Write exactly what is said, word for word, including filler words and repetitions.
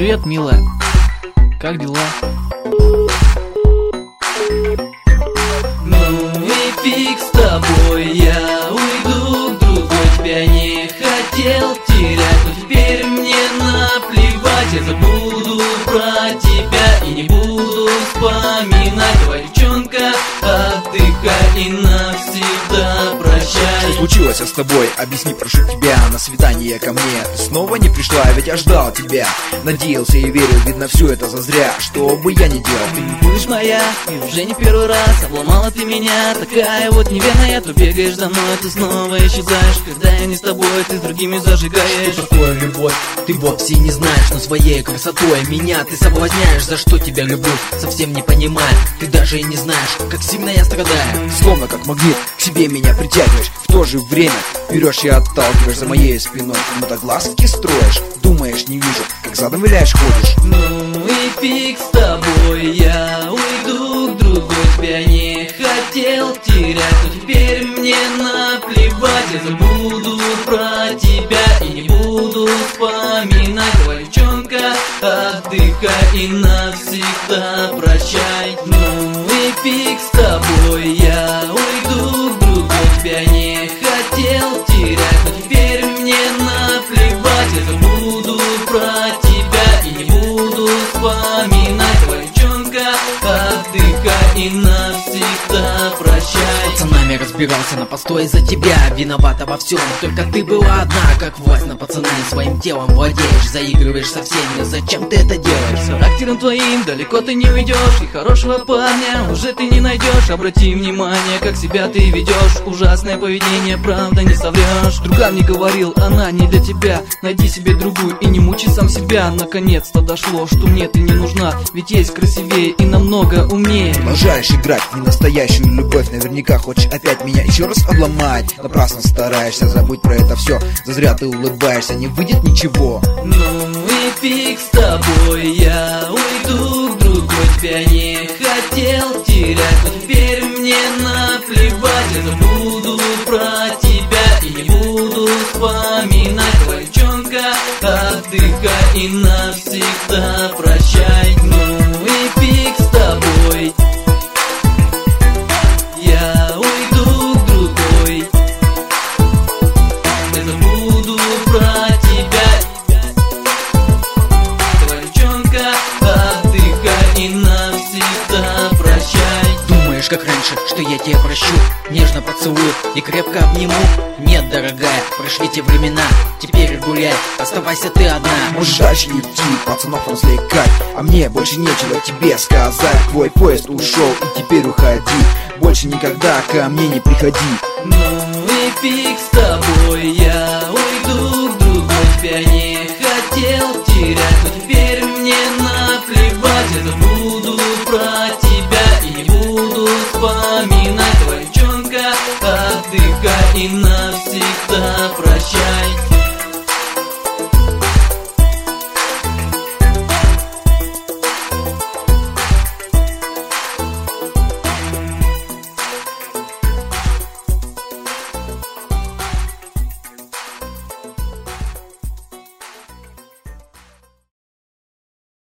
Привет, милая. Как дела? Ну и фиг с тобой, я уйду к другой. Тебя не хотел терять, но теперь мне наплевать. Я забуду про тебя и не буду вспоминать. Давай, девчонка, отдыхай и навсегда прощай. Что случилось с тобой? Объясни, прошу тебя. На свидание ко мне ты снова не пришла, ведь я ждал тебя. Надеялся и верил, видно, все это зазря. Что бы я ни делал, Ты не будешь моя, и уже не первый раз обломала ты меня. Такая вот неверная, то бегаешь за мной, ты снова исчезаешь. Когда я не с тобой, ты с другими зажигаешь. Что такое любовь? Ты вовсе не знаешь, но своей красотой меня ты соблазняешь. За что тебя люблю, совсем не понимаю. Ты даже и не знаешь, как сильно я страдаю. словно как магнит, к себе меня притягиваешь. В то же время берешь и отталкиваешь за моей спиной. Ну так глазки строишь, думаешь, не вижу, как задом виляешь, ходишь. Ну и фиг с тобой, я уйду к другой. Тебя не хотел терять, но теперь мне наплевать. Я забуду про тебя и не буду вспоминать. Давай, девчонка, отдыхай и навсегда прощай. Ну и фиг с тобой, я уйду к другой. Тебя не хотел терять, но теперь мне наплевать. Я забуду про тебя и не буду вспоминать. Давай, девчонка, отдыхай и навсегда прощай. С пацанами разбирался на постой из-за тебя. Виновата во всем, только ты была одна. Как власть на пацана своим телом владеешь. Заигрываешь со всеми, зачем ты это делаешь? С характером твоим далеко ты не уйдешь, и хорошего парня уже ты не найдешь. Обрати внимание, как себя ты ведешь. Ужасное поведение, правда не соврешь. Друган не говорил, она не для тебя. Найди себе другую и не мучи сам себя. Наконец-то дошло, что мне ты не нужна, ведь есть красивее и намного умнее. Продолжаешь играть в ненастоящую любовь. Наверняка хочешь опять меня еще раз обломать. Напрасно стараешься, забудь про это все. Зазря ты улыбаешься, не выйдет ничего. Ну и фиг с тобой, я уйду к другой. Тебя не хотел терять, но теперь мне наплевать. Я забуду про тебя и не буду вспоминать. Давай, девчонка, отдыхай и навсегда прощай. Ну и фиг с тобой, я уйду к другой. Я забуду про тебя. Давай, девчонка, отдыхай и навсегда прощай. Думаешь, как раньше, что я тебя прощу? Нежно поцелую и крепко обниму? Нет, дорогая, прошли те времена. Теперь гуляй, оставайся ты одна. Можешь дальше идти, пацанов развлекать, а мне больше нечего тебе сказать. Твой поезд ушел и теперь уходи. Больше никогда ко мне не приходи. Ну и фиг с тобой, я уйду к другой. Тебя не хотел терять, но теперь мне наплевать. Я забуду про тебя и не буду вспоминать. Давай, девчонка, отдыхай и навсегда прощай.